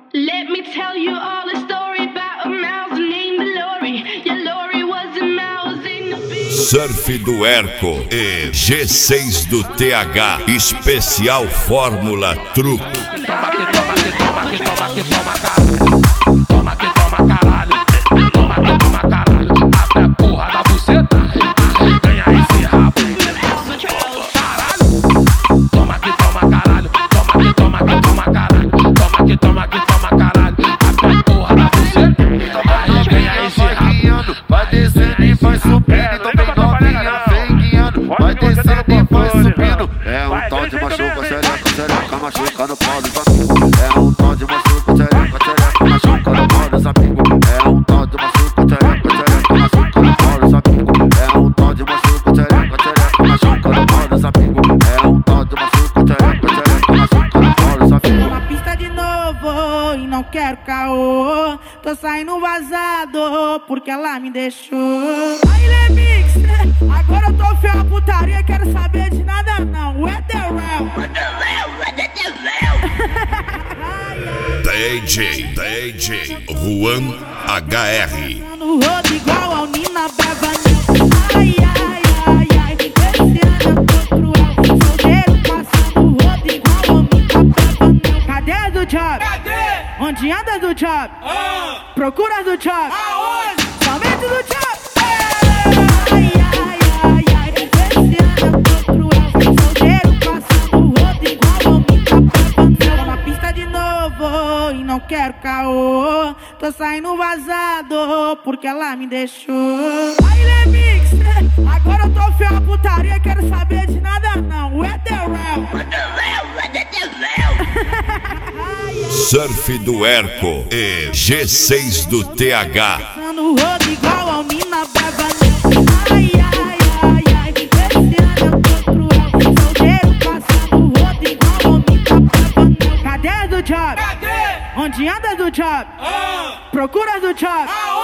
Let me tell you all a story about a mouse named Lori. Yeah, Lori was a mouse in the big... Surf do Herco e G6 do TH, especial Fórmula Truque. Toma que toma que toma que toma que toma caralho. Toma que toma caralho. Toma que toma caralho. Abre a porra da buceta. Ganha esse rabo. Caralho. Toma que toma caralho. Toma que toma que toma caralho. Toma que toma que toma caralho. Abre a porra da buceta. Ganha esse rabo. Vai descendo e vai subindo. Então vem novinha, vem guiando. Vai descendo e vai subindo. É um tal de machuca, xereca, machuca no pau dos amigos. É um tal de machuca, xereca, machuca no pau dos amigos. É um tal de machuca, xereca, machuca no pau dos amigos. É um tal de machuca, xereca, machuca no pau dos amigos. É um tal de machuca, xereca, machuca no pau dos amigos. Tô na pista de novo e não quero caô. Tô saindo vazado porque ela me deixou. Aí, Lemix, agora eu tô feio a putaria, quero saber de nada não. What the hell? DJ Juan HR. No rodo igual ao Nina Bevan. Ai, ai, ai, ai. Esse ano eu tô cruel. Solteiro passando o rodo igual ao Nina Bevan. Cadê do job? Cadê? Onde anda do job? Procura do job? Aonde? Somente do job. Ai, ai, ai, ai. Esse ano eu tô cruel. Solteiro passando o rodo igual ao Nina Bevan. Tô na pista de novo e não quero caô. Tô saindo vazado porque ela me deixou. Aí, Lemix, agora eu tô feio a putaria, quero saber de nada não. What the hell? Surf do Herco e G6 do TH. No rodo igual ao Nina Bevan. Ai, ai, ai, ai. Esse ano eu tô cruel. Solteiro passando o rodo igual ao Nina Bevan. Cadê do job? Cadê? Onde anda do job? Procura do job? Aonde?